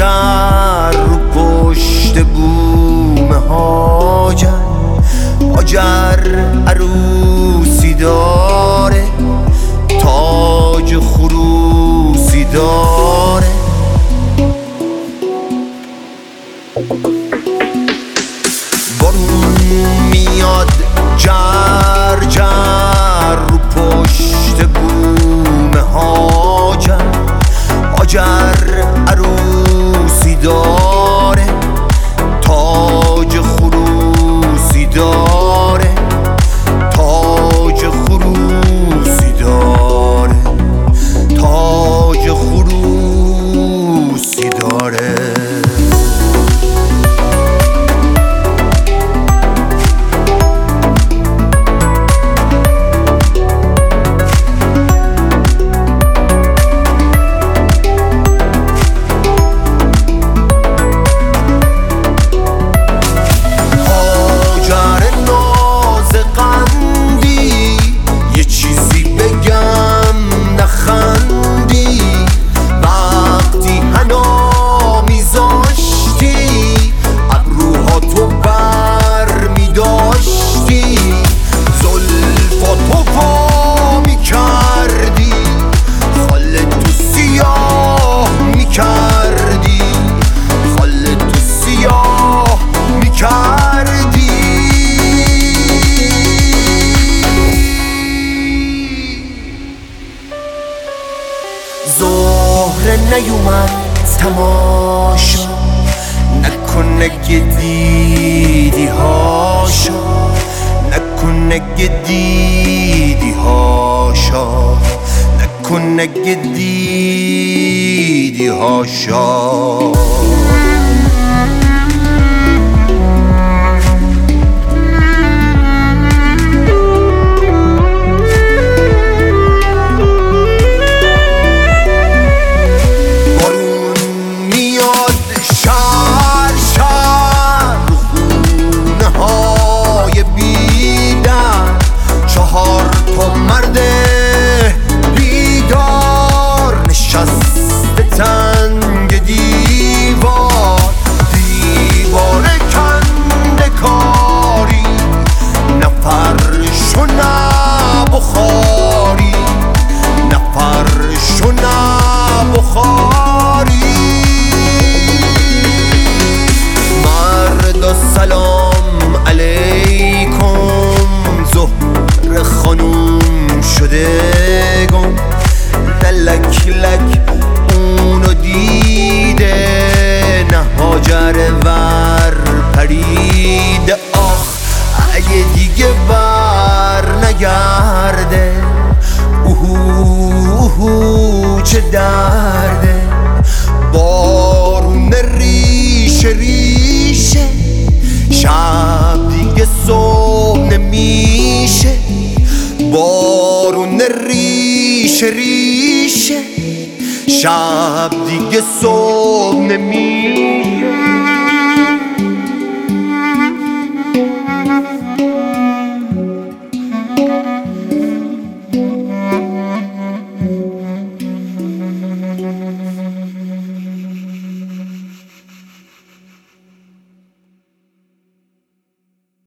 هاجر رو پشت بوم هاجر عروسی داره، تاج خروسی داره. بارون میاد جر رو پشت بوم هاجر عروسی داره، تاج خروسی داره، تاج خروسی داره، تاج خروسی داره. زهره نیومد تماشا نکنه دیدی هاشا، نکنه دیدی هاشا، نکنه دیدی هاشا. سلام علیکم زهر خانوم شده گم، نه لک لک اونو دیده نه هاجر ور پریده. آخ اگه دیگه بر نگرده اوهو چه درده. بارون ریشه ریشه شب دیگه صبح نمیشه، بارون ریشه ریشه شب دیگه صبح نمیشه.